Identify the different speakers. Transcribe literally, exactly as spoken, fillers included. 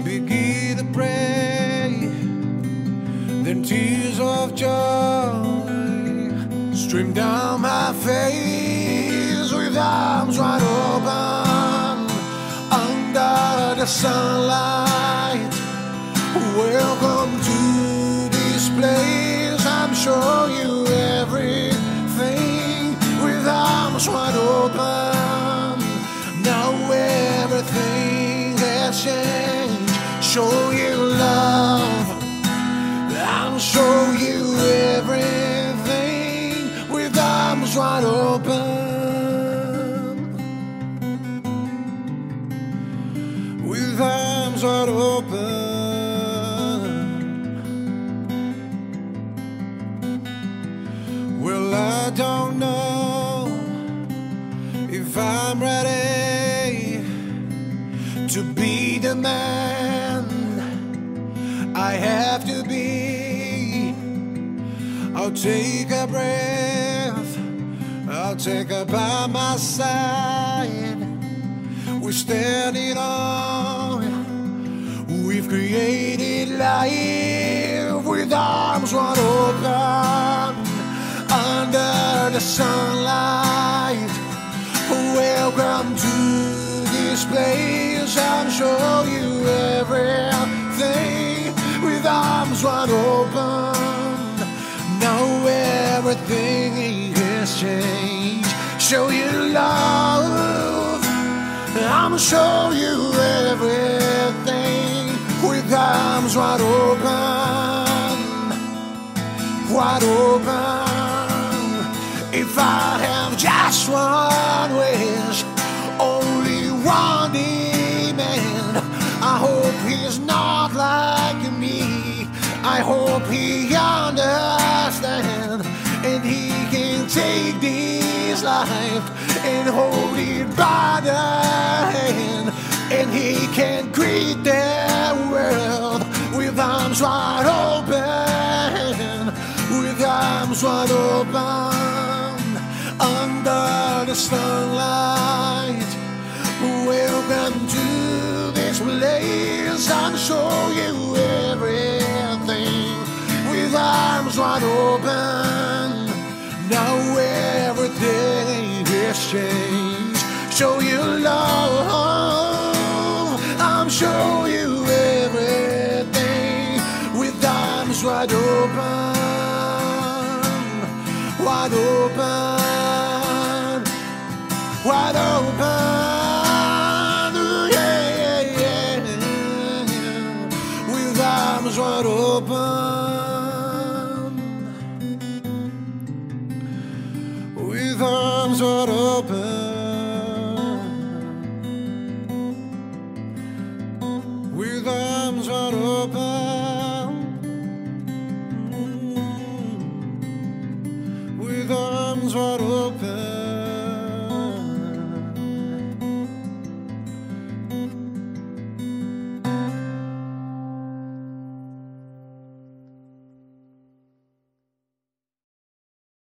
Speaker 1: begin to pray. Then tears of joy stream down my face with arms wide open under the sunlight. Welcome to this place. I'm showing you everything with arms wide open. Now everything has changed. Show you love. I'll show you everything with arms wide open. With arms wide open. Well, I don't know if I'm ready to be the man I have to be. I'll take a breath, I'll take her by my side. We're standing on, we've created life with arms wide open under the sunlight. Welcome to this place. I'll show you everything with arms wide open. Now everything has changed. Show you love. I'ma show you everything with arms wide open. Wide open. If I have just one wish, only one demand, I hope he's not like me. I hope he understands, and he can take this life and hold it by the hand, and he can greet the world with arms wide open, with arms wide open under the sunlight. Welcome to this place. I'll show you everything with arms wide open. Now everything has changed. Show you love. I'm showing you everything with arms wide open. Wide open. Wide open. Ooh, yeah, yeah, yeah. With arms wide open. With arms wide open. With arms wide open. With arms wide open.